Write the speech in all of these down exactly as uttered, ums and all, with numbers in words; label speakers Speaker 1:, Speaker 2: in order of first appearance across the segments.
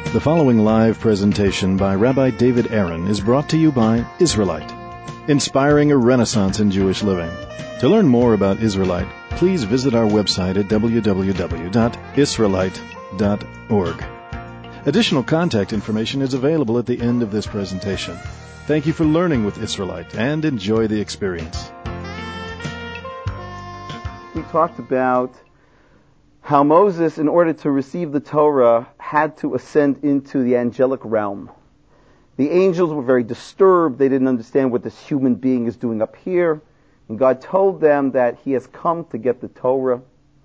Speaker 1: The following live presentation by Rabbi David Aaron is brought to you by Israelite, inspiring a renaissance in Jewish living. To learn more about Israelite, please visit our website at w w w dot israelite dot org. Additional contact information is available at the end of this presentation. Thank you for learning with Israelite and enjoy the experience.
Speaker 2: We talked about how Moses, in order to receive the Torah, had to ascend into the angelic realm. The angels were very disturbed. They didn't understand what this human being is doing up here. And God told them that he has come to get the Torah.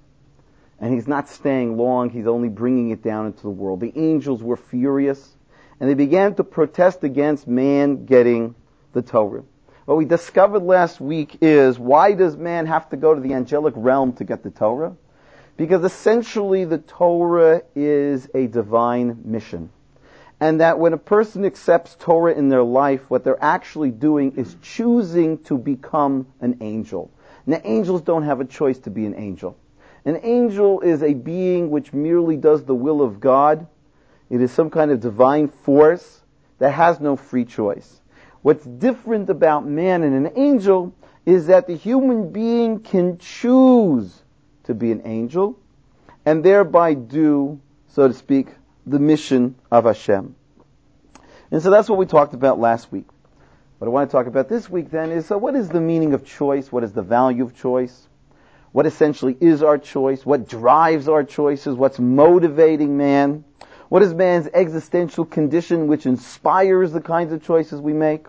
Speaker 2: And he's not staying long. He's only bringing it down into the world. The angels were furious. And they began to protest against man getting the Torah. What we discovered last week is, why does man have to go to the angelic realm to get the Torah? Because essentially the Torah is a divine mission. And that when a person accepts Torah in their life, what they're actually doing is choosing to become an angel. Now, angels don't have a choice to be an angel. An angel is a being which merely does the will of God. It is some kind of divine force that has no free choice. What's different about man and an angel is that the human being can choose to be an angel, and thereby do, so to speak, the mission of Hashem. And so that's what we talked about last week. What I want to talk about this week then is, so what is the meaning of choice? What is the value of choice? What essentially is our choice? What drives our choices? What's motivating man? What is man's existential condition which inspires the kinds of choices we make?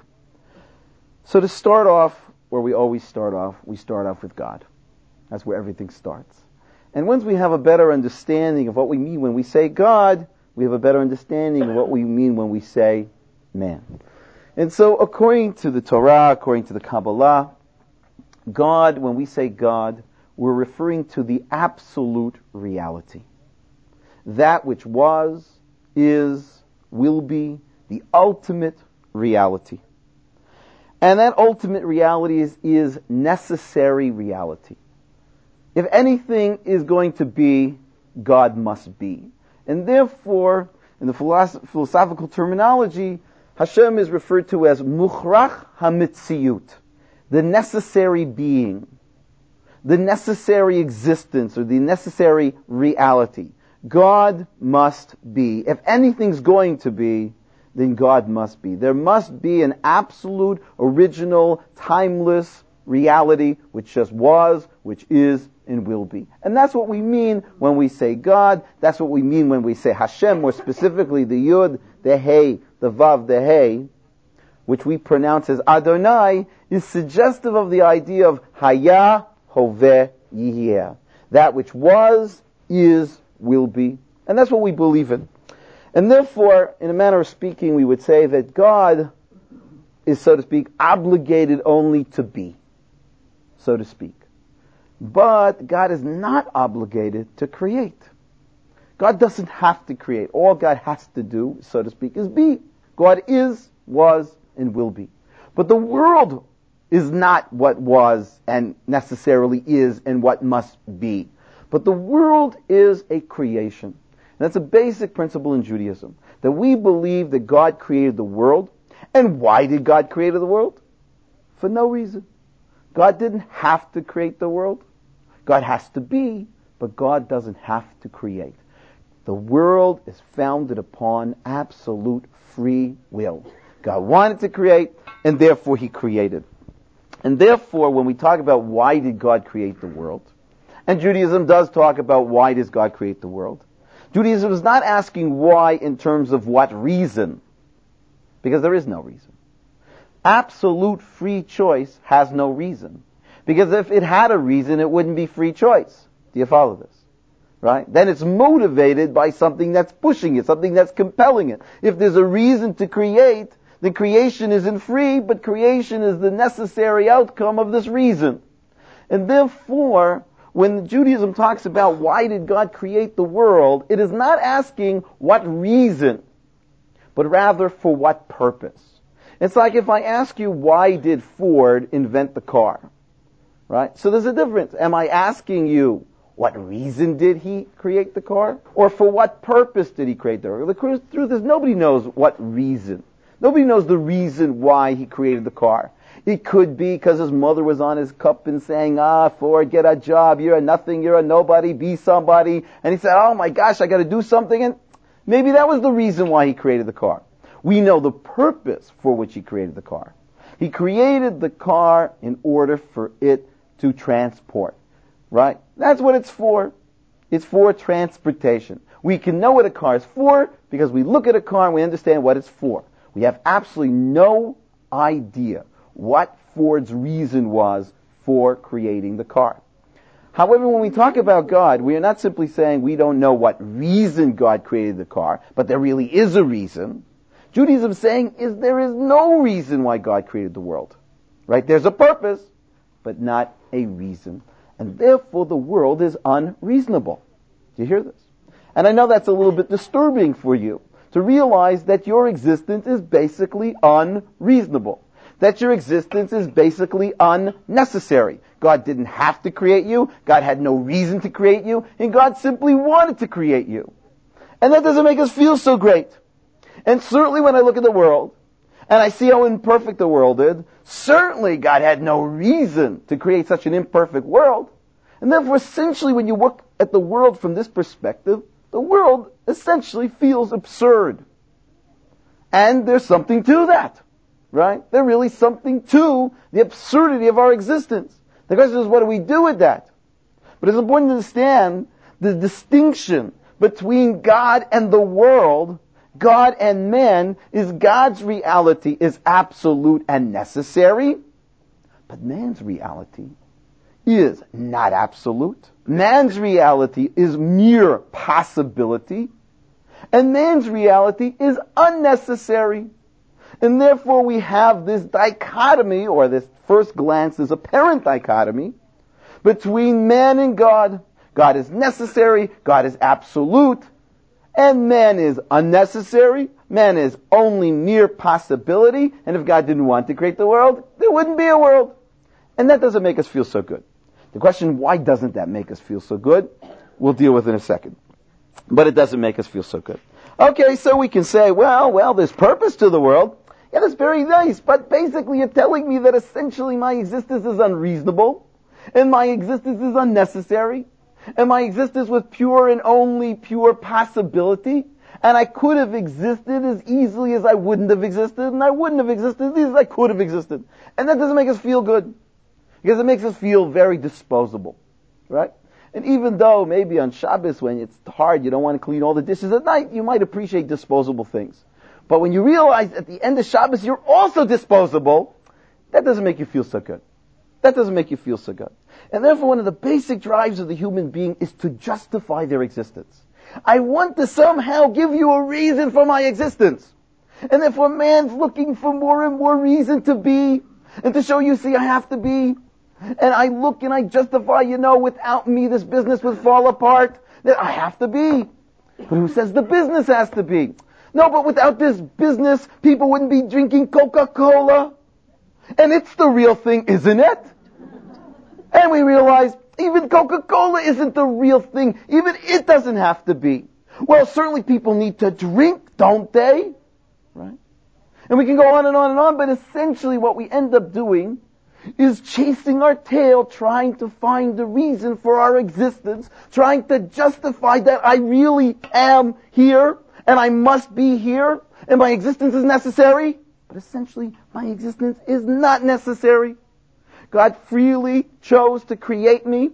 Speaker 2: So to start off, where we always start off, we start off with God. That's where everything starts. And once we have a better understanding of what we mean when we say God, we have a better understanding of what we mean when we say man. And so according to the Torah, according to the Kabbalah, God, when we say God, we're referring to the absolute reality. That which was, is, will be, the ultimate reality. And that ultimate reality is, is necessary reality. If anything is going to be, God must be. And therefore, in the philosoph- philosophical terminology, Hashem is referred to as Mukhrach HaMitziyut, the necessary being, the necessary existence, or the necessary reality. God must be. If anything's going to be, then God must be. There must be an absolute, original, timeless reality which just was, which is, and will be. And that's what we mean when we say God. That's what we mean when we say Hashem, more specifically the Yud, the Hey, the Vav, the Hey, which we pronounce as Adonai, is suggestive of the idea of Haya, Hoveh, Yiheh. That which was, is, will be. And that's what we believe in. And therefore, in a manner of speaking, we would say that God is, so to speak, obligated only to be, so to speak. But God is not obligated to create. God doesn't have to create. All God has to do, so to speak, is be. God is, was, and will be. But the world is not what was and necessarily is and what must be. But the world is a creation. And that's a basic principle in Judaism, that we believe that God created the world. And why did God create the world? For no reason. God didn't have to create the world. God has to be, but God doesn't have to create. The world is founded upon absolute free will. God wanted to create, and therefore He created. And therefore, when we talk about why did God create the world, and Judaism does talk about why does God create the world, Judaism is not asking why in terms of what reason, because there is no reason. Absolute free choice has no reason. Because if it had a reason, it wouldn't be free choice. Do you follow this? Right? Then it's motivated by something that's pushing it, something that's compelling it. If there's a reason to create, then creation isn't free, but creation is the necessary outcome of this reason. And therefore, when Judaism talks about why did God create the world, it is not asking what reason, but rather for what purpose. It's like if I ask you, why did Ford invent the car? Right? So there's a difference. Am I asking you, what reason did he create the car? Or for what purpose did he create the car? The truth is, nobody knows what reason. Nobody knows the reason why he created the car. It could be because his mother was on his cup and saying, ah, Ford, get a job, you're a nothing, you're a nobody, be somebody. And he said, oh my gosh, I gotta do something. And maybe that was the reason why he created the car. We know the purpose for which he created the car. He created the car in order for it to transport. Right? That's what it's for. It's for transportation. We can know what a car is for because we look at a car and we understand what it's for. We have absolutely no idea what Ford's reason was for creating the car. However, when we talk about God, we are not simply saying we don't know what reason God created the car, but there really is a reason. Judaism is saying is there is no reason why God created the world. Right? There's a purpose, but not a reason. And therefore the world is unreasonable. Do you hear this? And I know that's a little bit disturbing for you to realize that your existence is basically unreasonable. That your existence is basically unnecessary. God didn't have to create you. God had no reason to create you. And God simply wanted to create you. And that doesn't make us feel so great. And certainly when I look at the world, and I see how imperfect the world is, certainly God had no reason to create such an imperfect world. And therefore, essentially, when you look at the world from this perspective, the world essentially feels absurd. And there's something to that, right? There's really something to the absurdity of our existence. The question is, what do we do with that? But it's important to understand the distinction between God and the world. God and man is God's reality is absolute and necessary, but man's reality is not absolute. Man's reality is mere possibility, and man's reality is unnecessary. And therefore we have this dichotomy, or this first glance, this apparent dichotomy, between man and God. God is necessary, God is absolute, and man is unnecessary, man is only mere possibility, and if God didn't want to create the world, there wouldn't be a world. And that doesn't make us feel so good. The question, why doesn't that make us feel so good? We'll deal with in a second. But it doesn't make us feel so good. Okay, so we can say, well, well, there's purpose to the world. Yeah, that's very nice, but basically you're telling me that essentially my existence is unreasonable, and my existence is unnecessary, and my existence was pure and only pure possibility, and I could have existed as easily as I wouldn't have existed, and I wouldn't have existed as easily as I could have existed. And that doesn't make us feel good, because it makes us feel very disposable, right? And even though maybe on Shabbos when it's hard, you don't want to clean all the dishes at night, you might appreciate disposable things. But when you realize at the end of Shabbos you're also disposable, that doesn't make you feel so good. That doesn't make you feel so good. And therefore one of the basic drives of the human being is to justify their existence. I want to somehow give you a reason for my existence. And therefore man's looking for more and more reason to be, and to show you, see, I have to be. And I look and I justify, you know, without me this business would fall apart. That I have to be. But who says the business has to be? No, but without this business, people wouldn't be drinking Coca-Cola. And it's the real thing, isn't it? And we realize even Coca-Cola isn't the real thing. Even it doesn't have to be. Well, certainly people need to drink, don't they? Right? And we can go on and on and on, but essentially what we end up doing is chasing our tail, trying to find the reason for our existence, trying to justify that I really am here, and I must be here, and my existence is necessary. But essentially, my existence is not necessary. God freely chose to create me,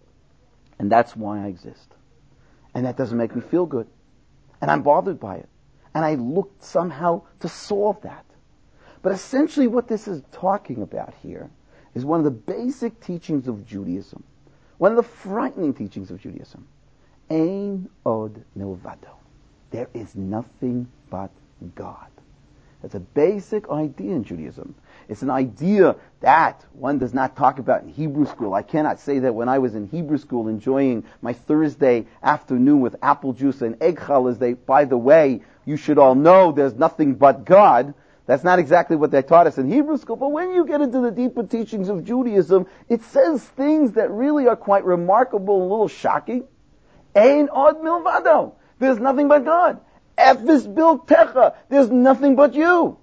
Speaker 2: and that's why I exist. And that doesn't make me feel good. And I'm bothered by it. And I looked somehow to solve that. But essentially what this is talking about here is one of the basic teachings of Judaism. One of the frightening teachings of Judaism. Ein od milvado. There is nothing but God. That's a basic idea in Judaism. It's an idea that one does not talk about in Hebrew school. I cannot say that when I was in Hebrew school enjoying my Thursday afternoon with apple juice and egg challah, they, by the way, you should all know there's nothing but God. That's not exactly what they taught us in Hebrew school, but when you get into the deeper teachings of Judaism, it says things that really are quite remarkable and a little shocking. Ein od milvado. There's nothing but God. Efes biltecha. There's nothing but you.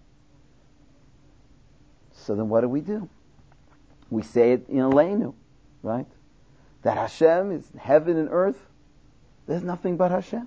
Speaker 2: So then what do we do? We say it in Aleinu, right? That Hashem is heaven and earth. There's nothing but Hashem.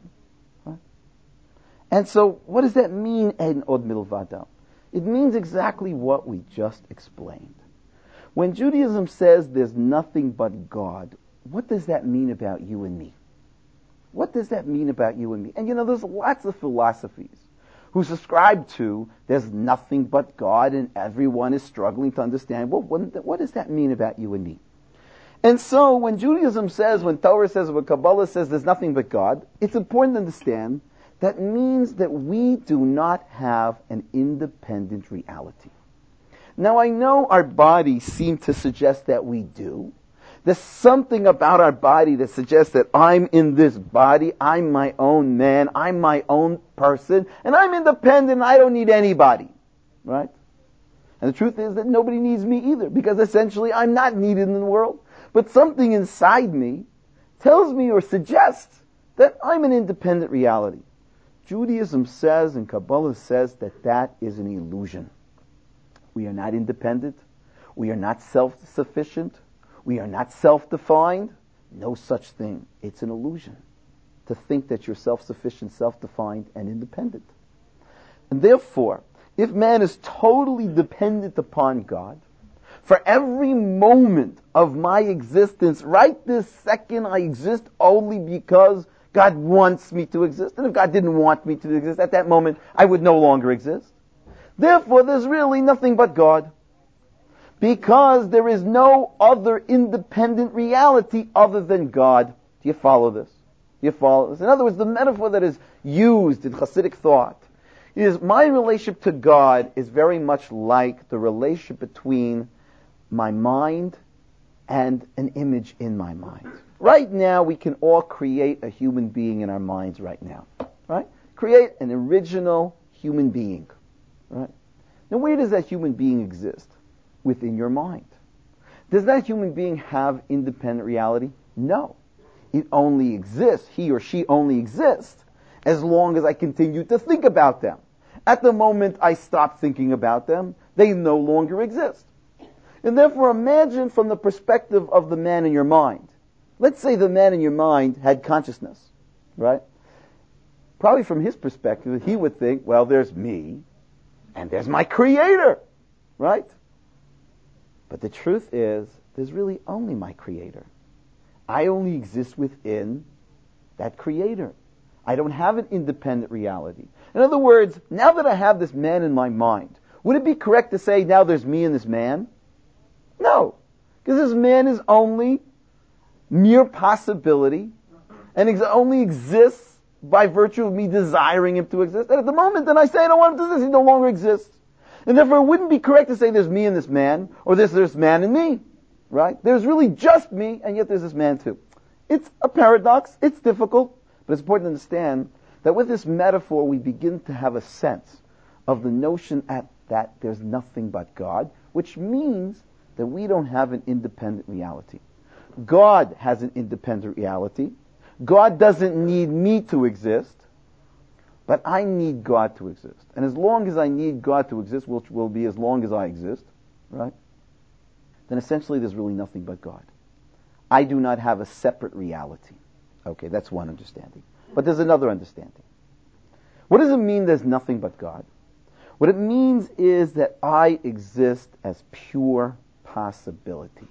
Speaker 2: And so, what does that mean, Ein od milvado? It means exactly what we just explained. When Judaism says there's nothing but God, what does that mean about you and me? What does that mean about you and me? And you know, there's lots of philosophies who subscribe to there's nothing but God and everyone is struggling to understand, well, what, what does that mean about you and me? And so, when Judaism says, when Torah says, when Kabbalah says there's nothing but God, it's important to understand that means that we do not have an independent reality. Now I know our bodies seem to suggest that we do. There's something about our body that suggests that I'm in this body, I'm my own man, I'm my own person, and I'm independent, I don't need anybody. Right? And the truth is that nobody needs me either, because essentially I'm not needed in the world. But something inside me tells me or suggests that I'm an independent reality. Judaism says and Kabbalah says that that is an illusion. We are not independent. We are not self-sufficient. We are not self-defined. No such thing. It's an illusion to think that you're self-sufficient, self-defined, and independent. And therefore, if man is totally dependent upon God, for every moment of my existence, right this second I exist only because God wants me to exist. And if God didn't want me to exist at that moment, I would no longer exist. Therefore, there's really nothing but God. Because there is no other independent reality other than God. Do you follow this? Do you follow this? In other words, the metaphor that is used in Hasidic thought is my relationship to God is very much like the relationship between my mind and an image in my mind. Right now, we can all create a human being in our minds right now. Right? Create an original human being. Right? Now, where does that human being exist? Within your mind. Does that human being have independent reality? No. It only exists, he or she only exists, as long as I continue to think about them. At the moment I stop thinking about them, they no longer exist. And therefore, imagine from the perspective of the man in your mind. Let's say the man in your mind had consciousness, right? Probably from his perspective, he would think, well, there's me, and there's my creator, right? But the truth is, there's really only my creator. I only exist within that creator. I don't have an independent reality. In other words, now that I have this man in my mind, would it be correct to say now there's me and this man? No. Because this man is only mere possibility and ex- only exists by virtue of me desiring him to exist. And at the moment that I say I don't want him to exist, he no longer exists. And therefore it wouldn't be correct to say there's me and this man, or there's this man and me. Right? There's really just me, and yet there's this man too. It's a paradox, it's difficult, but it's important to understand that with this metaphor we begin to have a sense of the notion at, that there's nothing but God, which means that we don't have an independent reality. God has an independent reality. God doesn't need me to exist, but I need God to exist. And as long as I need God to exist, which will be as long as I exist, right? Then essentially there's really nothing but God. I do not have a separate reality. Okay, that's one understanding. But there's another understanding. What does it mean there's nothing but God? What it means is that I exist as pure possibility.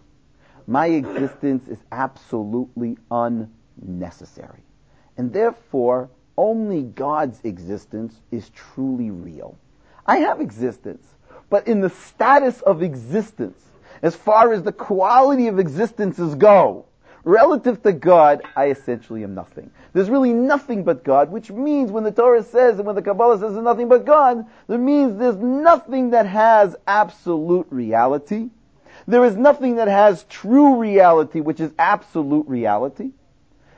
Speaker 2: My existence is absolutely unnecessary. And therefore, only God's existence is truly real. I have existence, but in the status of existence, as far as the quality of existences go, relative to God, I essentially am nothing. There's really nothing but God, which means when the Torah says and when the Kabbalah says there's nothing but God, that means there's nothing that has absolute reality. There is nothing that has true reality, which is absolute reality.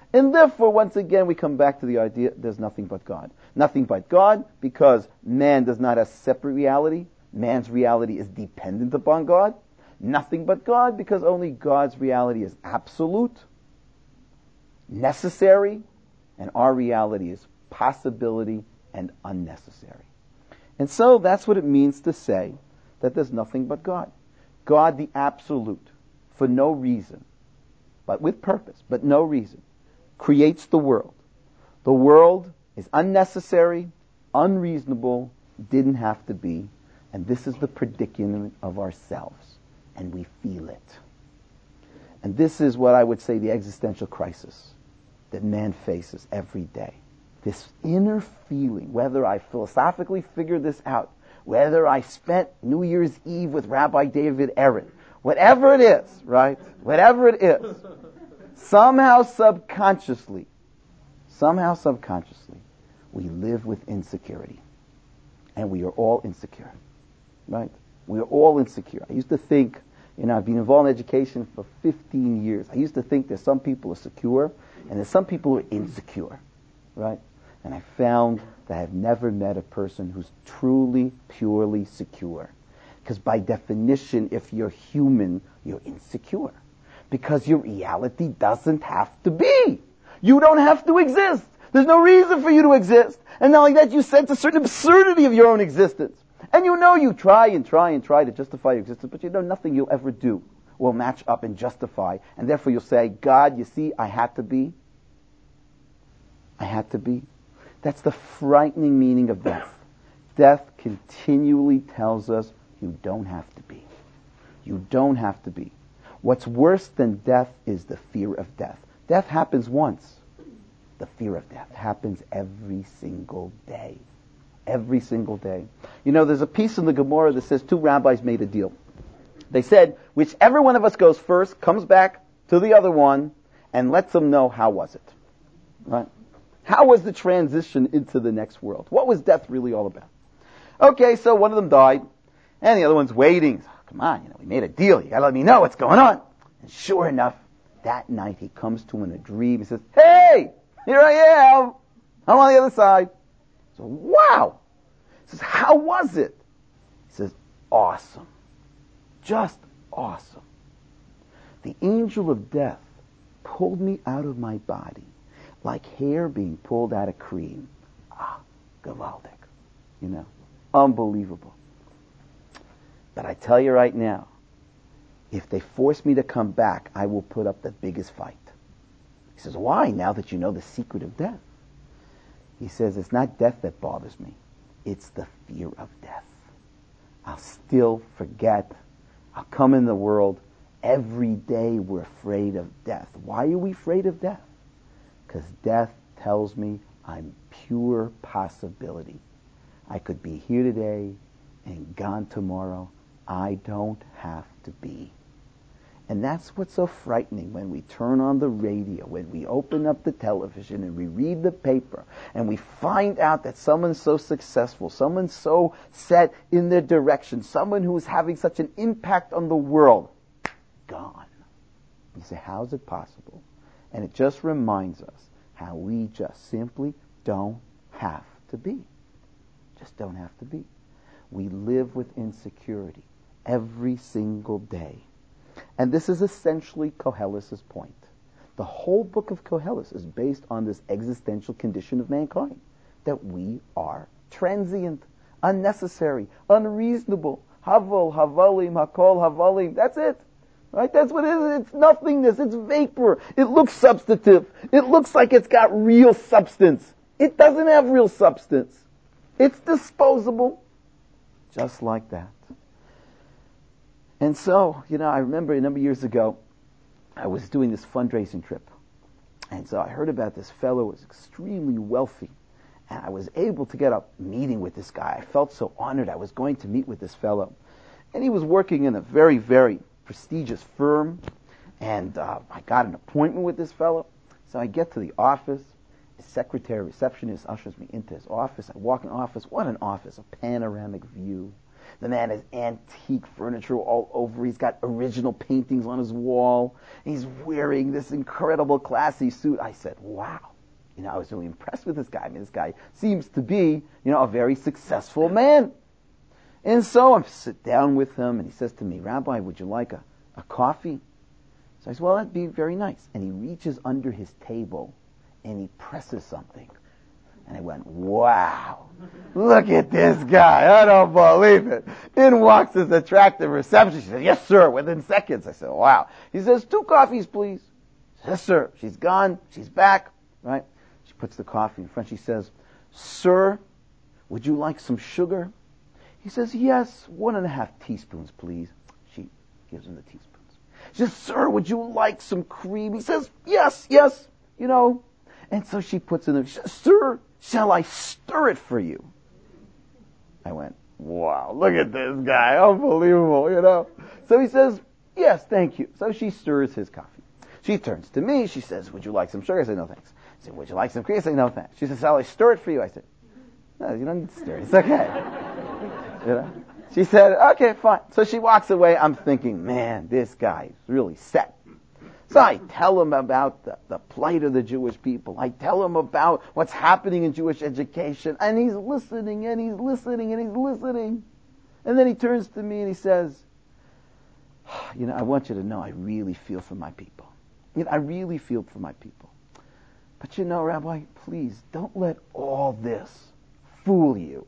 Speaker 2: And therefore, once again, we come back to the idea there's nothing but God. Nothing but God because man does not have separate reality. Man's reality is dependent upon God. Nothing but God because only God's reality is absolute, necessary, and our reality is possibility and unnecessary. And so that's what it means to say that there's nothing but God. God the absolute, for no reason, but with purpose, but no reason, creates the world. The world is unnecessary, unreasonable, didn't have to be, and this is the predicament of ourselves, and we feel it. And this is what I would say the existential crisis that man faces every day. This inner feeling, whether I philosophically figured this out, whether I spent New Year's Eve with Rabbi David Aaron, whatever it is, right? Whatever it is, somehow subconsciously, somehow subconsciously, we live with insecurity. And we are all insecure, right? We are all insecure. I used to think, you know, I've been involved in education for fifteen years. I used to think that some people are secure and that some people are insecure, right? And I found that I've never met a person who's truly, purely secure. Because by definition, if you're human, you're insecure. Because your reality doesn't have to be. You don't have to exist. There's no reason for you to exist. And not only that, you sense a certain absurdity of your own existence. And you know you try and try and try to justify your existence, but you know nothing you'll ever do will match up and justify. And therefore you'll say, God, you see, I had to be. I had to be. That's the frightening meaning of death. Death continually tells us you don't have to be. You don't have to be. What's worse than death is the fear of death. Death happens once. The fear of death happens every single day. Every single day. You know, there's a piece in the Gemara that says two rabbis made a deal. They said, whichever one of us goes first, comes back to the other one, and lets them know how was it. Right? How was the transition into the next world? What was death really all about? Okay, so one of them died, and the other one's waiting. Oh, come on, you know, we made a deal. You gotta let me know what's going on. And sure enough, that night he comes to him in a dream. He says, hey, here I am. I'm on the other side. So, wow. He says, how was it? He says, awesome. Just awesome. The angel of death pulled me out of my body like hair being pulled out of cream. Ah, gewaldig. You know, unbelievable. But I tell you right now, if they force me to come back, I will put up the biggest fight. He says, why, now that you know the secret of death? He says, it's not death that bothers me. It's the fear of death. I'll still forget. I'll come in the world. Every day we're afraid of death. Why are we afraid of death? Because death tells me I'm pure possibility. I could be here today and gone tomorrow. I don't have to be. And that's what's so frightening when we turn on the radio, when we open up the television and we read the paper and we find out that someone's so successful, someone's so set in their direction, someone who is having such an impact on the world, gone. You say, how is it possible? And it just reminds us how we just simply don't have to be. Just don't have to be. We live with insecurity every single day. And this is essentially Koheles' point. The whole book of Koheles is based on this existential condition of mankind, that we are transient, unnecessary, unreasonable. Havol, havalim, hakol, havalim. That's it. Right? That's what it is. It's nothingness. It's vapor. It looks substantive. It looks like it's got real substance. It doesn't have real substance. It's disposable. Just like that. And so, you know, I remember a number of years ago, I was doing this fundraising trip. And so I heard about this fellow who was extremely wealthy. And I was able to get a meeting with this guy. I felt so honored I was going to meet with this fellow. And he was working in a very, very prestigious firm. And uh, I got an appointment with this fellow. So I get to the office. His secretary, receptionist ushers me into his office. I walk in the office. What an office. A panoramic view. The man has antique furniture all over. He's got original paintings on his wall. He's wearing this incredible classy suit. I said, wow. You know, I was really impressed with this guy. I mean, this guy seems to be, you know, a very successful man. And so I sit down with him, and he says to me, Rabbi, would you like a, a coffee? So I said, well, that'd be very nice. And he reaches under his table, and he presses something. And I went, wow, look at this guy. I don't believe it. In walks this attractive receptionist. She said, yes, sir, within seconds. I said, wow. He says, two coffees, please. Yes, sir. She's gone. She's back. Right? She puts the coffee in front. She says, sir, would you like some sugar? He says, yes, one and a half teaspoons, please. She gives him the teaspoons. She says, sir, would you like some cream? He says, yes, yes, you know. And so she puts in there, she says, sir, shall I stir it for you? I went, wow, look at this guy, unbelievable, you know. So he says, yes, thank you. So she stirs his coffee. She turns to me, she says, would you like some sugar? I said, no, thanks. I said, would you like some cream? I said, no, thanks. She says, shall I stir it for you? I said, no, you don't need to stir it, it's okay. You know? She said, okay, fine. So she walks away. I'm thinking, man, this guy's really set. So I tell him about the, the plight of the Jewish people. I tell him about what's happening in Jewish education. And he's listening, and he's listening, and he's listening. And then he turns to me and he says, you know, I want you to know I really feel for my people. You know, I really feel for my people. But you know, Rabbi, please, don't let all this fool you.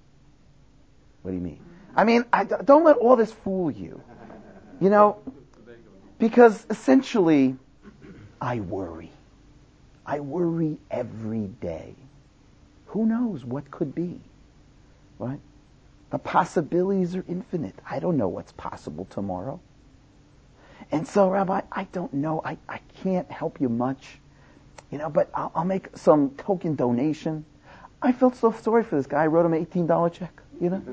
Speaker 2: What do you mean? I mean, I, don't let all this fool you. You know, because essentially, I worry. I worry every day. Who knows what could be, right? The possibilities are infinite. I don't know what's possible tomorrow. And so, Rabbi, I don't know. I, I can't help you much, you know, but I'll, I'll make some token donation. I felt so sorry for this guy. I wrote him an eighteen dollars check, you know.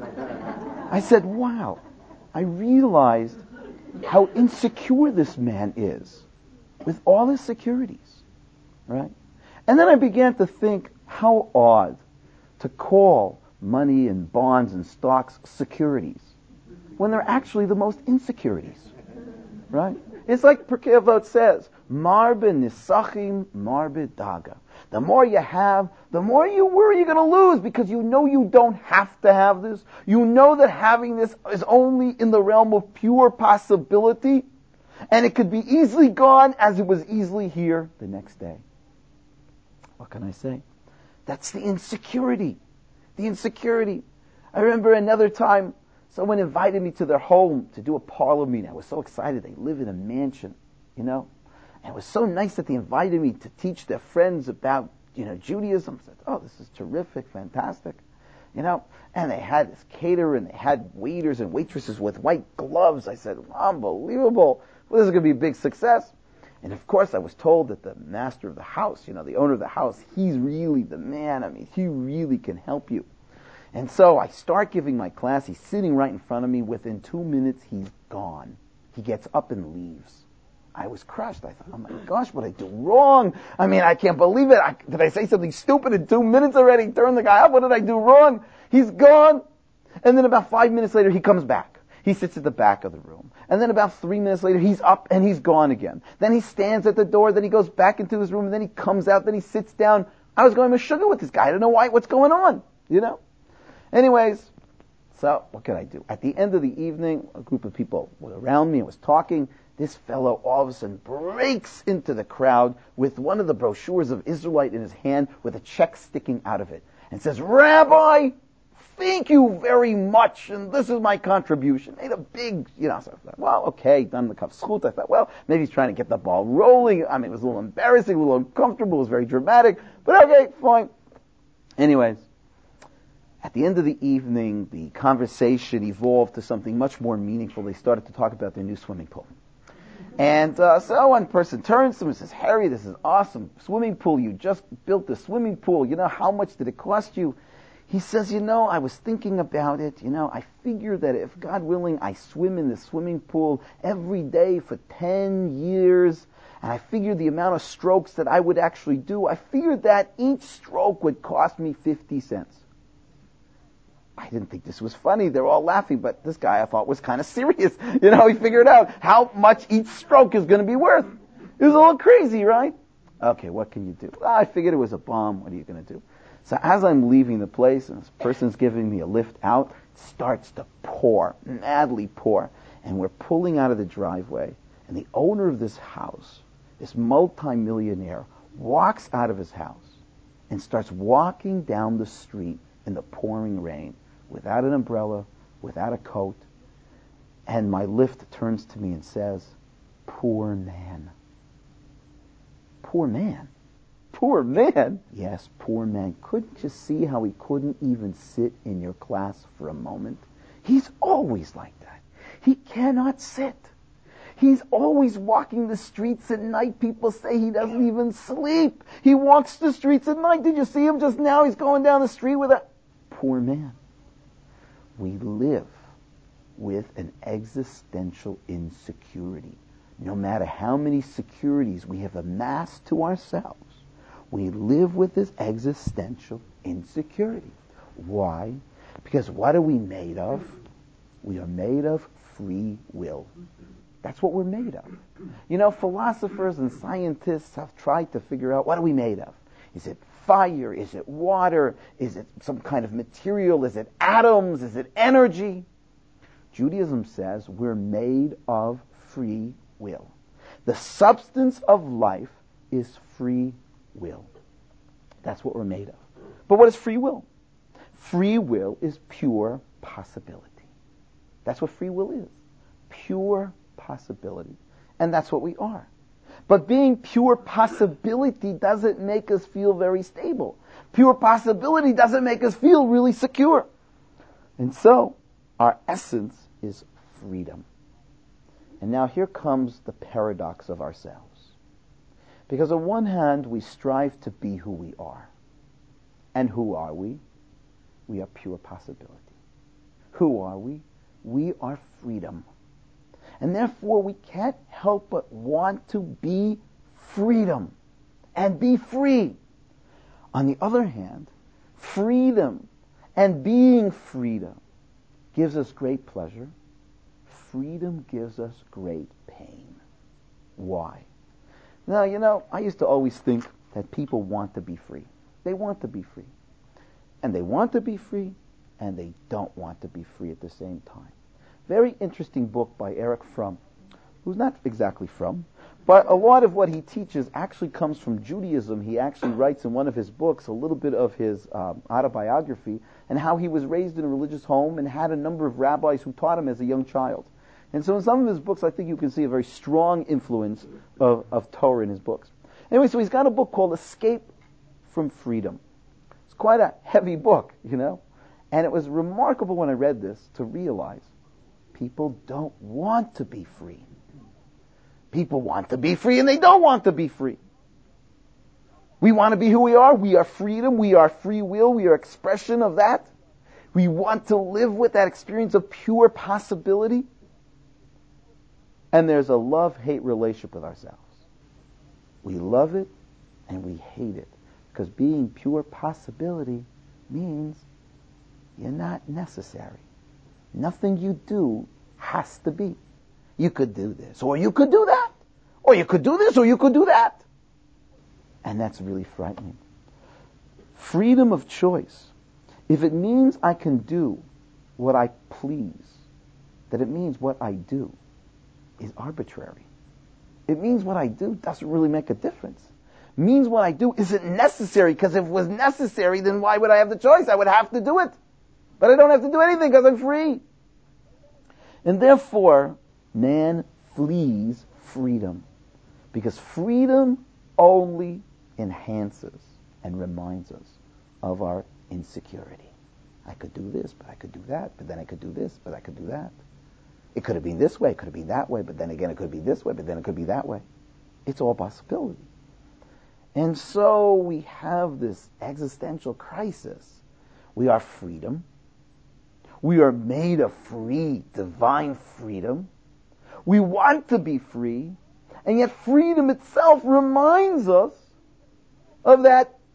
Speaker 2: I said, wow. I realized how insecure this man is with all his securities, right? And then I began to think how odd to call money and bonds and stocks securities when they're actually the most insecurities, right? It's like Pirkei Avot says, Marbe nisachim, marbe daga. The more you have, the more you worry you're going to lose because you know you don't have to have this. You know that having this is only in the realm of pure possibility, and it could be easily gone as it was easily here the next day. What can I say? That's the insecurity. The insecurity. I remember another time someone invited me to their home to do a parlor meeting. I was so excited. They live in a mansion, you know. And it was so nice that they invited me to teach their friends about, you know, Judaism. I said, oh, this is terrific, fantastic, you know. And they had this caterer, and they had waiters and waitresses with white gloves. I said, unbelievable. Well, this is going to be a big success. And of course, I was told that the master of the house, you know, the owner of the house, he's really the man. I mean, he really can help you. And so I start giving my class. He's sitting right in front of me. Within two minutes, he's gone. He gets up and leaves. I was crushed. I thought, oh my gosh, what did I do wrong? I mean, I can't believe it. I, did I say something stupid in two minutes already? Turn the guy up. What did I do wrong? He's gone. And then about five minutes later, he comes back. He sits at the back of the room. And then about three minutes later, he's up and he's gone again. Then he stands at the door. Then he goes back into his room. And then he comes out. Then he sits down. I was going sugar with this guy. I don't know why. What's going on? You know? Anyways, so what could I do? At the end of the evening, a group of people were around me and was talking. This fellow all of a sudden breaks into the crowd with one of the brochures of Israelite in his hand with a check sticking out of it and says, Rabbi, thank you very much, and this is my contribution. Made a big, you know, so I thought, well, okay, done the kaf zchut. I thought, well, maybe he's trying to get the ball rolling. I mean, it was a little embarrassing, a little uncomfortable, it was very dramatic, but okay, fine. Anyways, at the end of the evening, the conversation evolved to something much more meaningful. They started to talk about their new swimming pool. And uh, so one person turns to him and says, Harry, this is awesome. Swimming pool, you just built a swimming pool. You know, how much did it cost you? He says, you know, I was thinking about it. You know, I figure that if, God willing, I swim in the swimming pool every day for ten years, and I figured the amount of strokes that I would actually do, I figured that each stroke would cost me fifty cents. I didn't think this was funny. They're all laughing, but this guy I thought was kind of serious. You know, he figured out how much each stroke is going to be worth. It was a little crazy, right? Okay, what can you do? Well, I figured it was a bomb. What are you going to do? So as I'm leaving the place, and this person's giving me a lift out, it starts to pour, madly pour. And we're pulling out of the driveway, and the owner of this house, this multi-millionaire, walks out of his house and starts walking down the street in the pouring rain, without an umbrella, without a coat. And my lift turns to me and says, "Poor man." Poor man? Poor man? Yes, poor man. Couldn't you see how he couldn't even sit in your class for a moment? He's always like that. He cannot sit. He's always walking the streets at night. People say he doesn't even sleep. He walks the streets at night. Did you see him just now? He's going down the street with a... Poor man. We live with an existential insecurity. No matter how many securities we have amassed to ourselves, we live with this existential insecurity. Why? Because what are we made of? We are made of free will. That's what we're made of. You know, philosophers and scientists have tried to figure out, what are we made of? Is it fire? Is it water? Is it some kind of material? Is it atoms? Is it energy? Judaism says we're made of free will. The substance of life is free will. That's what we're made of. But what is free will? Free will is pure possibility. That's what free will is. Pure possibility. And that's what we are. But being pure possibility doesn't make us feel very stable. Pure possibility doesn't make us feel really secure. And so, our essence is freedom. And now here comes the paradox of ourselves. Because on one hand, we strive to be who we are. And who are we? We are pure possibility. Who are we? We are freedom. And therefore, we can't help but want to be freedom and be free. On the other hand, freedom and being freedom gives us great pleasure. Freedom gives us great pain. Why? Now, you know, I used to always think that people want to be free. They want to be free. And they want to be free, and they don't want to be free at the same time. Very interesting book by Erich Fromm, who's not exactly Fromm, but a lot of what he teaches actually comes from Judaism. He actually writes in one of his books a little bit of his um, autobiography and how he was raised in a religious home and had a number of rabbis who taught him as a young child. And so in some of his books, I think you can see a very strong influence of, of Torah in his books. Anyway, so he's got a book called Escape from Freedom. It's quite a heavy book, you know. And it was remarkable when I read this to realize people don't want to be free. People want to be free and they don't want to be free. We want to be who we are. We are freedom. We are free will. We are expression of that. We want to live with that experience of pure possibility. And there's a love-hate relationship with ourselves. We love it and we hate it. Because being pure possibility means you're not necessary. Nothing you do has to be. You could do this, or you could do that, or you could do this, or you could do that. And that's really frightening. Freedom of choice. If it means I can do what I please, that it means what I do is arbitrary. It means what I do doesn't really make a difference. It means what I do isn't necessary, because if it was necessary, then why would I have the choice? I would have to do it. But I don't have to do anything because I'm free. And therefore, man flees freedom. Because freedom only enhances and reminds us of our insecurity. I could do this, but I could do that, but then I could do this, but I could do that. It could have been this way, it could have been that way, but then again it could be this way, but then it could be that way. It's all possibility. And so we have this existential crisis. We are freedom. We are made of free, divine freedom. We want to be free, and yet freedom itself reminds us of that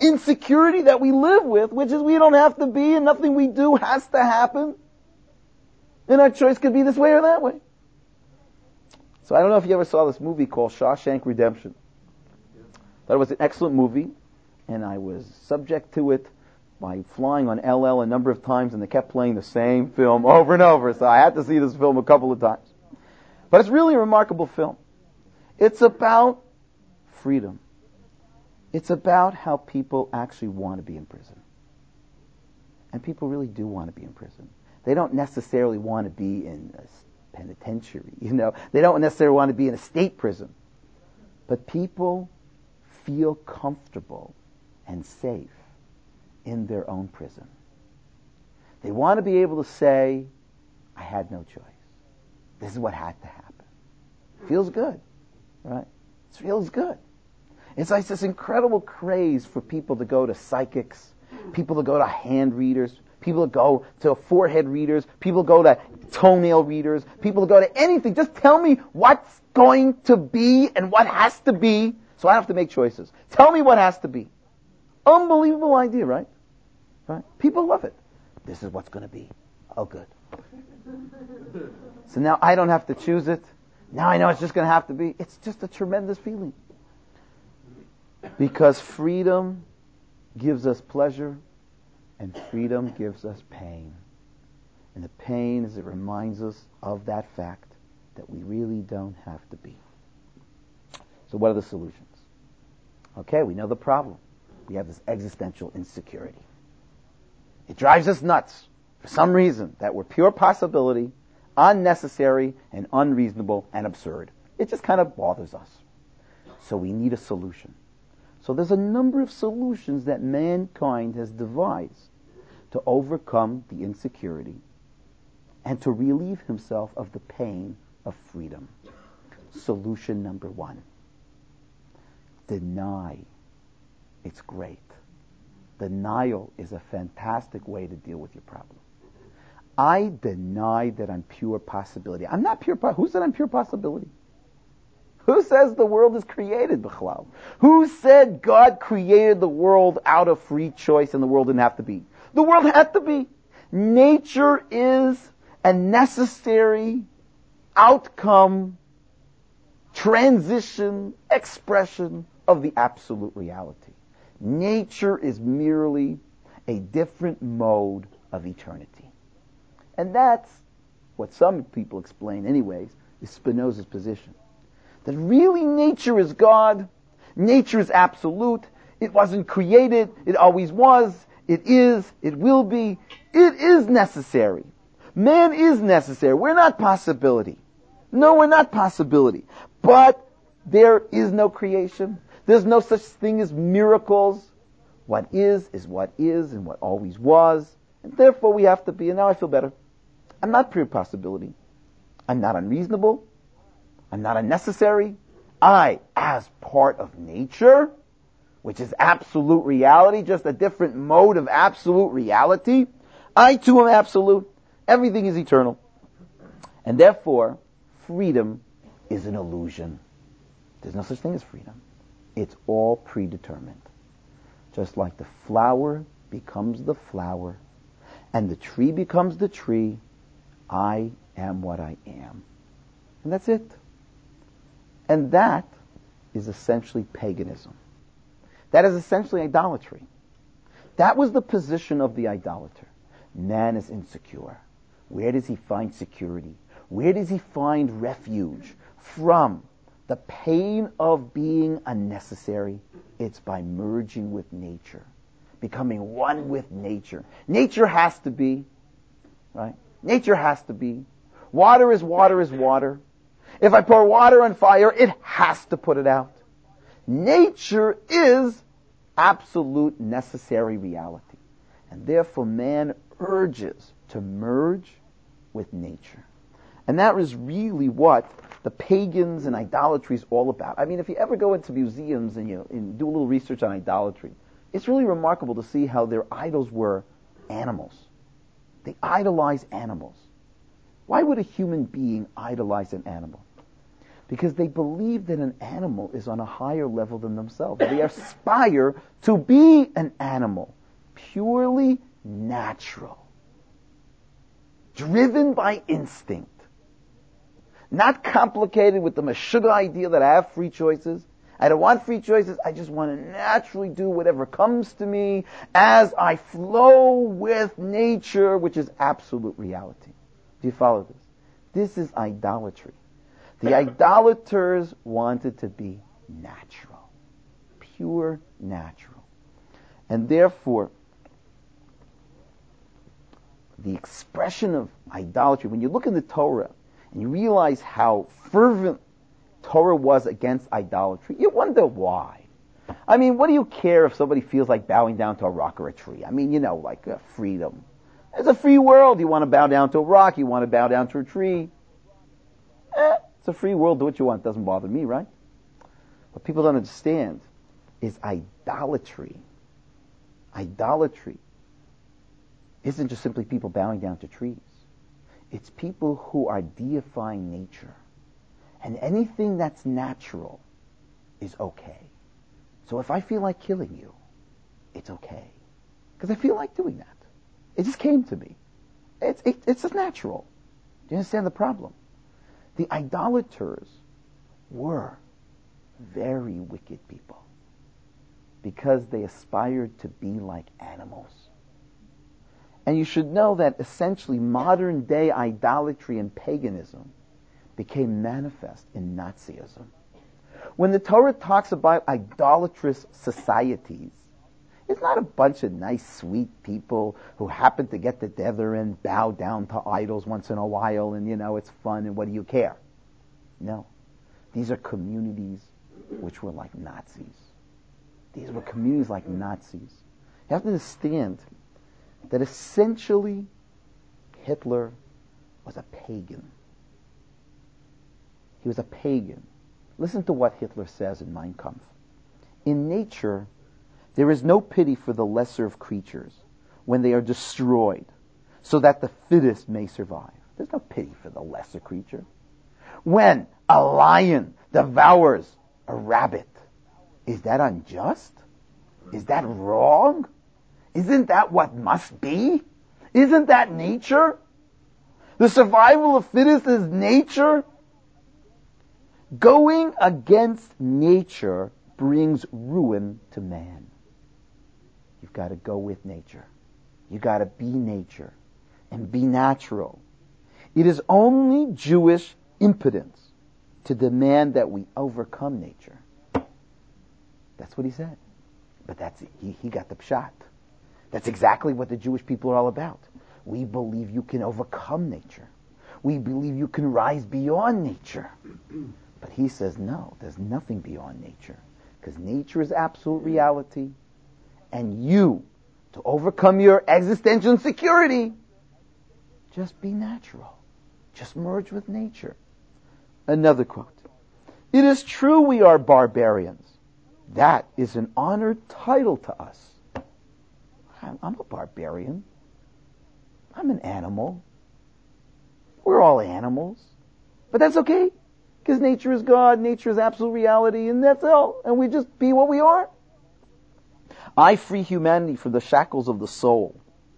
Speaker 2: insecurity that we live with, which is we don't have to be and nothing we do has to happen. And our choice could be this way or that way. So I don't know if you ever saw this movie called Shawshank Redemption. That was an excellent movie, and I was subject to it by flying on L L a number of times, and they kept playing the same film over and over, so I had to see this film a couple of times. But it's really a remarkable film. It's about freedom. It's about how people actually want to be in prison. And people really do want to be in prison. They don't necessarily want to be in a penitentiary, you know. They don't necessarily want to be in a state prison. But people feel comfortable and safe in their own prison. They want to be able to say, I had no choice. This is what had to happen. Feels good, right? It feels good. It's like this incredible craze for people to go to psychics, people to go to hand readers, people to go to forehead readers, people to go to toenail readers, people to go to anything. Just tell me what's going to be and what has to be so I don't have to make choices. Tell me what has to be. Unbelievable idea, right? Right? People love it. This is what's going to be. Oh, good. So now I don't have to choose it. Now I know it's just going to have to be. It's just a tremendous feeling. Because freedom gives us pleasure, and freedom gives us pain. And the pain is it reminds us of that fact that we really don't have to be. So what are the solutions? Okay, we know the problem. We have this existential insecurity. It drives us nuts for some reason that we're pure possibility, unnecessary and unreasonable and absurd. It just kind of bothers us. So we need a solution. So there's a number of solutions that mankind has devised to overcome the insecurity and to relieve himself of the pain of freedom. Solution number one. Deny. It's great. Denial is a fantastic way to deal with your problem. I deny that I'm pure possibility. I'm not pure possibility. Who said I'm pure possibility? Who says the world is created, B'chlal? Who said God created the world out of free choice and the world didn't have to be? The world had to be. Nature is a necessary outcome, transition, expression of the absolute reality. Nature is merely a different mode of eternity. And that's what some people explain anyways, is Spinoza's position. That really nature is God, nature is absolute, it wasn't created, it always was, it is, it will be, it is necessary. Man is necessary. We're not possibility. No, we're not possibility. But there is no creation. There's no such thing as miracles. What is, is what is and what always was. And therefore we have to be, and now I feel better. I'm not pure possibility. I'm not unreasonable. I'm not unnecessary. I, as part of nature, which is absolute reality, just a different mode of absolute reality, I too am absolute. Everything is eternal. And therefore, freedom is an illusion. There's no such thing as freedom. It's all predetermined. Just like the flower becomes the flower, and the tree becomes the tree, I am what I am. And that's it. And that is essentially paganism. That is essentially idolatry. That was the position of the idolater. Man is insecure. Where does he find security? Where does he find refuge from the pain of being unnecessary? It's by merging with nature, becoming one with nature. Nature has to be, right? Nature has to be. Water is water is water. If I pour water on fire, it has to put it out. Nature is absolute necessary reality. And therefore man urges to merge with nature. And that is really what the pagans and idolatry is all about. I mean, if you ever go into museums and you and do a little research on idolatry, it's really remarkable to see how their idols were animals. They idolize animals. Why would a human being idolize an animal? Because they believe that an animal is on a higher level than themselves. They aspire to be an animal, purely natural, driven by instinct, not complicated with the Meshuggah idea that I have free choices. I don't want free choices. I just want to naturally do whatever comes to me as I flow with nature, which is absolute reality. Do you follow this? This is idolatry. The idolaters wanted to be natural, pure natural. And therefore, the expression of idolatry, when you look in the Torah and you realize how fervent Torah was against idolatry, you wonder why. I mean, what do you care if somebody feels like bowing down to a rock or a tree? I mean, you know, like uh, freedom. It's a free world. You want to bow down to a rock, you want to bow down to a tree. Eh, it's a free world. Do what you want. It doesn't bother me, right? What people don't understand is idolatry. Idolatry isn't just simply people bowing down to trees. It's people who are deifying nature. And anything that's natural is okay. So if I feel like killing you, it's okay. Because I feel like doing that. It just came to me. It's, it, it's just natural. Do you understand the problem? The idolaters were very wicked people because they aspired to be like animals. And you should know that essentially modern day idolatry and paganism became manifest in Nazism. When the Torah talks about idolatrous societies, it's not a bunch of nice, sweet people who happen to get together and bow down to idols once in a while and, you know, it's fun and what do you care? No. These are communities which were like Nazis. These were communities like Nazis. You have to understand that essentially Hitler was a pagan. He was a pagan. Listen to what Hitler says in Mein Kampf. In nature, there is no pity for the lesser of creatures when they are destroyed, so that the fittest may survive. There's no pity for the lesser creature. When a lion devours a rabbit, is that unjust? Is that wrong? Isn't that what must be? Isn't that nature? The survival of fittest is nature. Going against nature brings ruin to man. You've got to go with nature. You've got to be nature and be natural. It is only Jewish impotence to demand that we overcome nature. That's what he said. But that's he, he got the pshat. That's exactly what the Jewish people are all about. We believe you can overcome nature. We believe you can rise beyond nature. But he says, no, there's nothing beyond nature. Because nature is absolute reality. And you, to overcome your existential insecurity, just be natural. Just merge with nature. Another quote. It is true we are barbarians. That is an honored title to us. I'm, I'm a barbarian. I'm an animal. We're all animals. But that's okay. Because nature is God, nature is absolute reality, and that's all. And we just be what we are. I free humanity from the shackles of the soul,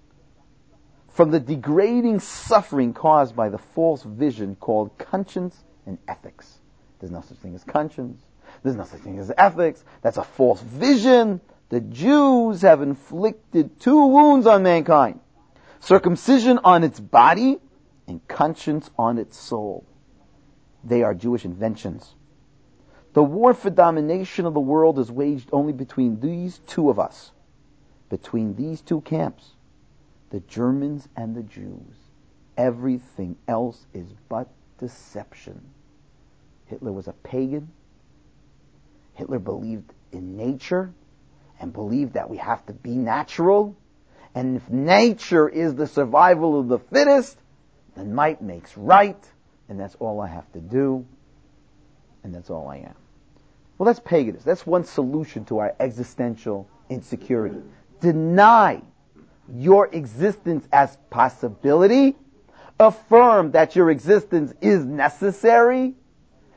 Speaker 2: from the degrading suffering caused by the false vision called conscience and ethics. There's no such thing as conscience. There's no such thing as ethics. That's a false vision. The Jews have inflicted two wounds on mankind. Circumcision on its body and conscience on its soul. They are Jewish inventions. The war for domination of the world is waged only between these two of us, between these two camps, the Germans and the Jews. Everything else is but deception. Hitler was a pagan. Hitler believed in nature and believed that we have to be natural. And if nature is the survival of the fittest, then might makes right. And that's all I have to do. And that's all I am. Well, that's paganism. That's one solution to our existential insecurity. Deny your existence as possibility. Affirm that your existence is necessary.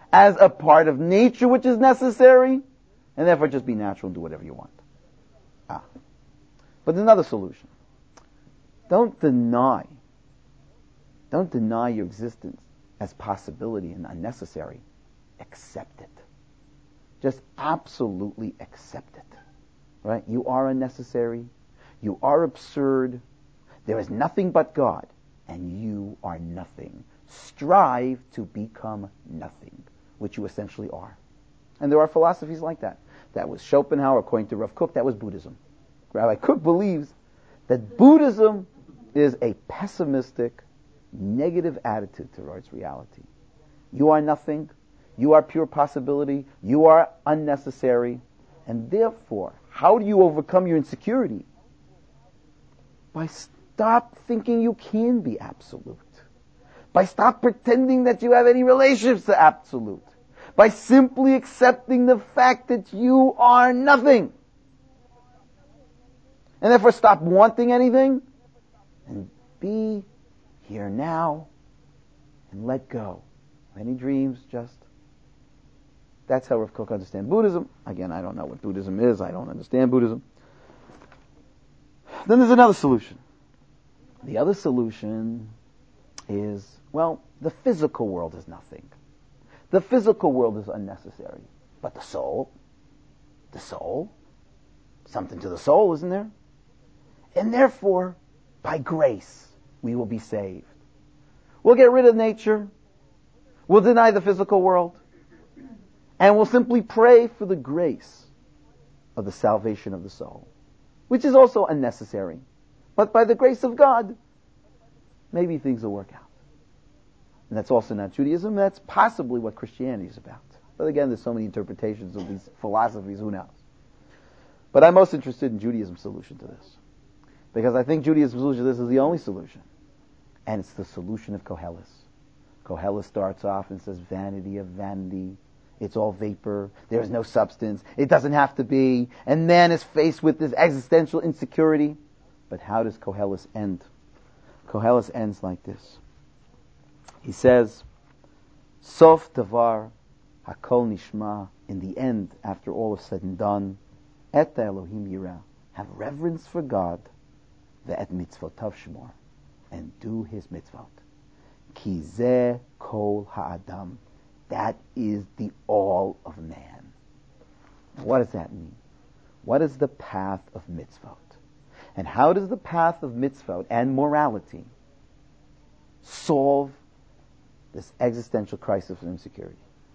Speaker 2: as a part of nature which is necessary, and therefore just be natural and do whatever you want. Ah. But there's another solution. Don't deny, don't deny your existence as possibility and unnecessary. Accept it. Just absolutely accept it. Right? You are unnecessary. You are absurd. There is nothing but God, and you are nothing. Strive to become nothing, which you essentially are. And there are philosophies like that. That was Schopenhauer, according to Rav Kook, that was Buddhism. Rabbi Kook believes that Buddhism is a pessimistic, negative attitude towards reality. You are nothing. You are pure possibility. You are unnecessary. And therefore, how do you overcome your insecurity? By stop thinking you can be absolute. By stop pretending that you have any relationships to absolute. By simply accepting the fact that you are nothing. And therefore stop wanting anything and be here now and let go. Any dreams, just... That's how Rav Kook understands Buddhism. Again, I don't know what Buddhism is. I don't understand Buddhism. Then there's another solution. The other solution is, well, the physical world is nothing. The physical world is unnecessary. But the soul, the soul, something to the soul, isn't there? And therefore, by grace, we will be saved. We'll get rid of nature. We'll deny the physical world. And we'll simply pray for the grace of the salvation of the soul, which is also unnecessary. But by the grace of God, maybe things will work out. And that's also not Judaism. That's possibly what Christianity is about. But again, there's so many interpretations of these philosophies, who knows? But I'm most interested in Judaism's solution to this. Because I think Judaism's solution to this is the only solution. And it's the solution of Koheles. Koheles starts off and says, vanity of vanity. It's all vapor. There is no substance. It doesn't have to be. And man is faced with this existential insecurity. But how does Koheles end? Koheles ends like this. He says, Sof davar hakol nishma. In the end, after all is said and done, et Elohim yirah. Have reverence for God. Ve'et mitzvotav shmor. And do his mitzvot. Ki zeh kol ha'adam. That is the all of man. What does that mean? What is the path of mitzvot? And how does the path of mitzvot and morality solve this existential crisis of insecurity?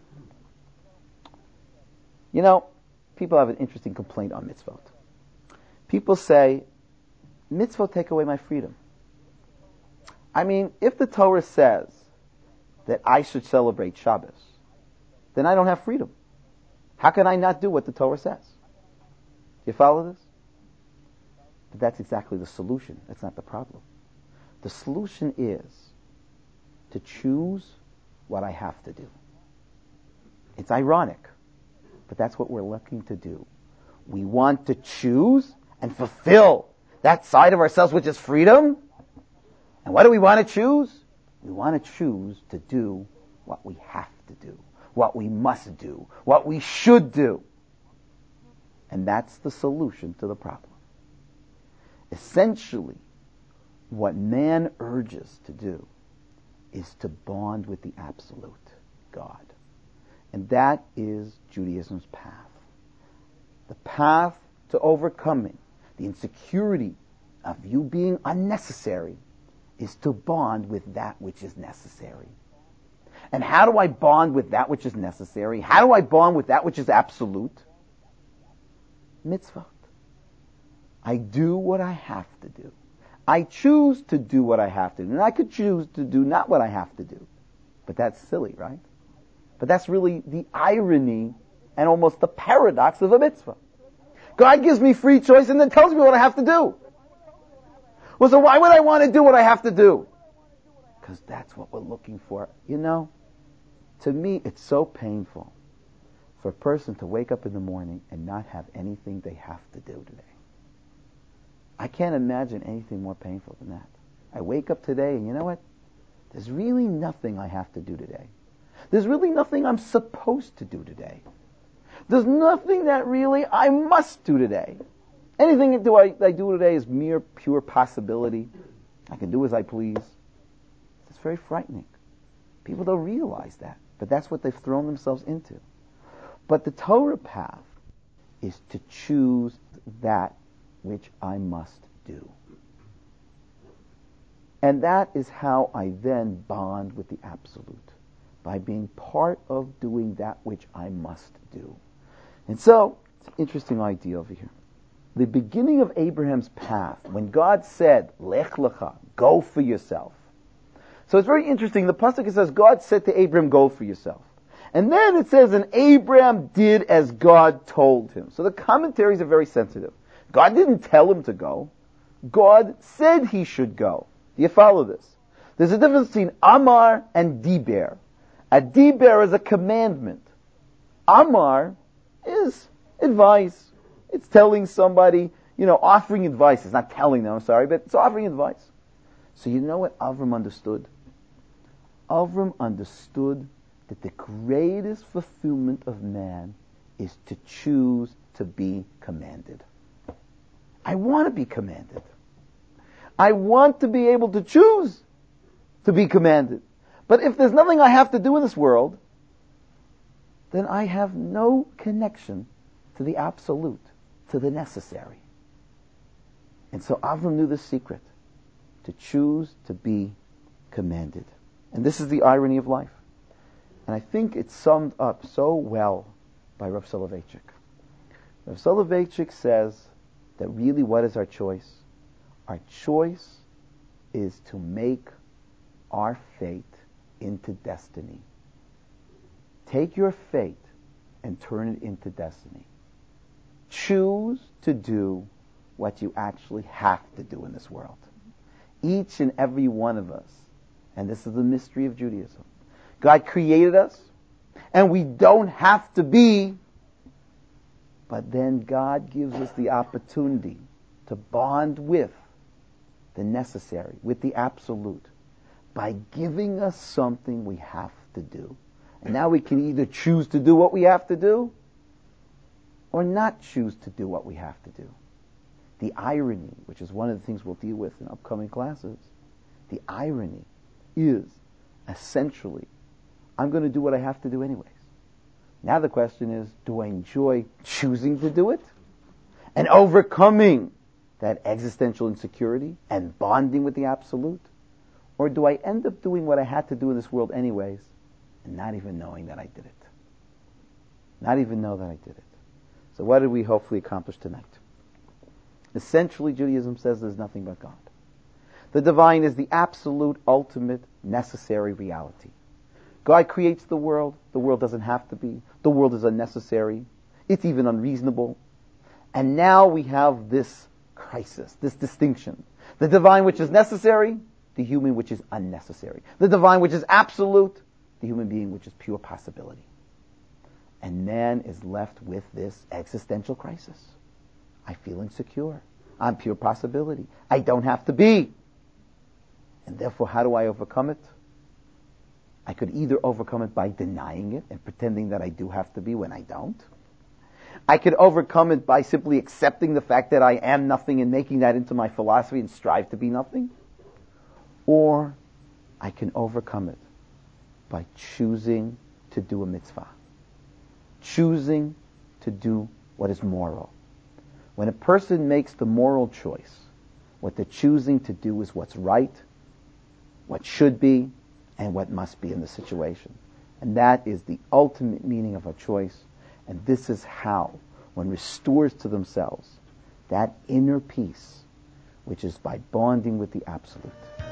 Speaker 2: You know, people have an interesting complaint on mitzvot. People say, mitzvot take away my freedom. I mean, if the Torah says that I should celebrate Shabbos, then I don't have freedom. How can I not do what the Torah says? Do you follow this? But that's exactly the solution. That's not the problem. The solution is to choose what I have to do. It's ironic, but that's what we're looking to do. We want to choose and fulfill that side of ourselves which is freedom. And what do we want to choose? We want to choose to do what we have to do, what we must do, what we should do. And that's the solution to the problem. Essentially, what man urges to do is to bond with the absolute God. And that is Judaism's path. The path to overcoming the insecurity of you being unnecessary is to bond with that which is necessary. And how do I bond with that which is necessary? How do I bond with that which is absolute? Mitzvot. I do what I have to do. I choose to do what I have to do. And I could choose to do not what I have to do. But that's silly, right? But that's really the irony and almost the paradox of a mitzvah. God gives me free choice and then tells me what I have to do. Well, so why would I want to do what I have to do? Because that's what we're looking for. You know, to me, it's so painful for a person to wake up in the morning and not have anything they have to do today. I can't imagine anything more painful than that. I wake up today and you know what? There's really nothing I have to do today. There's really nothing I'm supposed to do today. There's nothing that really I must do today. Anything do I, I do today is mere pure possibility. I can do as I please. It's very frightening. People don't realize that, but that's what they've thrown themselves into. But the Torah path is to choose that which I must do. And that is how I then bond with the Absolute, by being part of doing that which I must do. And so, it's an interesting idea over here. The beginning of Abraham's path, when God said, Lech lecha, go for yourself. So it's very interesting. The pasuk says, God said to Abraham, go for yourself. And then it says, and Abraham did as God told him. So the commentaries are very sensitive. God didn't tell him to go. God said he should go. Do you follow this? There's a difference between Amar and Diber. A Diber is a commandment. Amar is advice. It's telling somebody, you know, offering advice. It's not telling them, I'm sorry, but it's offering advice. So you know what Avram understood? Avram understood that the greatest fulfillment of man is to choose to be commanded. I want to be commanded. I want to be able to choose to be commanded. But if there's nothing I have to do in this world, then I have no connection to the absolute, to the necessary. And so Avram knew the secret, to choose to be commanded. And this is the irony of life. And I think it's summed up so well by Rav Soloveitchik. Rav Soloveitchik says that really what is our choice? Our choice is to make our fate into destiny. Take your fate and turn it into destiny. Choose to do what you actually have to do in this world. Each and every one of us, and this is the mystery of Judaism, God created us, and we don't have to be, but then God gives us the opportunity to bond with the necessary, with the absolute, by giving us something we have to do. And now we can either choose to do what we have to do, or not choose to do what we have to do. The irony, which is one of the things we'll deal with in upcoming classes, the irony is essentially, I'm going to do what I have to do anyways. Now the question is, do I enjoy choosing to do it and overcoming that existential insecurity and bonding with the absolute? Or do I end up doing what I had to do in this world anyways and not even knowing that I did it? Not even know that I did it. So what did we hopefully accomplish tonight? Essentially, Judaism says there's nothing but God. The divine is the absolute, ultimate, necessary reality. God creates the world. The world doesn't have to be. The world is unnecessary. It's even unreasonable. And now we have this crisis, this distinction. The divine which is necessary, the human which is unnecessary. The divine which is absolute, the human being which is pure possibility. And man is left with this existential crisis. I feel insecure. I'm pure possibility. I don't have to be. And therefore, how do I overcome it? I could either overcome it by denying it and pretending that I do have to be when I don't. I could overcome it by simply accepting the fact that I am nothing and making that into my philosophy and strive to be nothing. Or I can overcome it by choosing to do a mitzvah. Choosing to do what is moral. When a person makes the moral choice, what they're choosing to do is what's right, what should be, and what must be in the situation. And that is the ultimate meaning of a choice. And this is how one restores to themselves that inner peace, which is by bonding with the Absolute.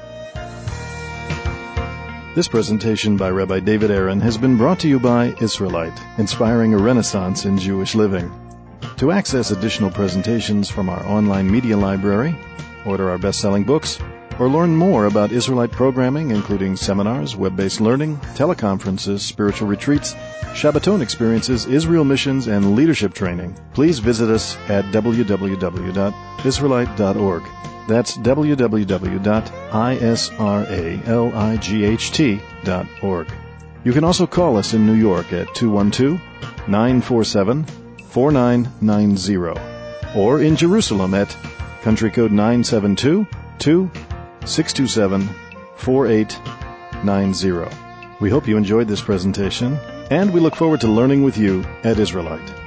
Speaker 1: This presentation by Rabbi David Aaron has been brought to you by Israelite, inspiring a renaissance in Jewish living. To access additional presentations from our online media library, order our best-selling books, or learn more about Israelite programming, including seminars, web-based learning, teleconferences, spiritual retreats, Shabbaton experiences, Israel missions, and leadership training, please visit us at w w w dot israelite dot org. That's w w w dot israelight dot org. You can also call us in New York at two one two, nine four seven, four nine nine zero or in Jerusalem at country code nine seven two, two six two seven, four eight nine zero. We hope you enjoyed this presentation, and we look forward to learning with you at Israelite.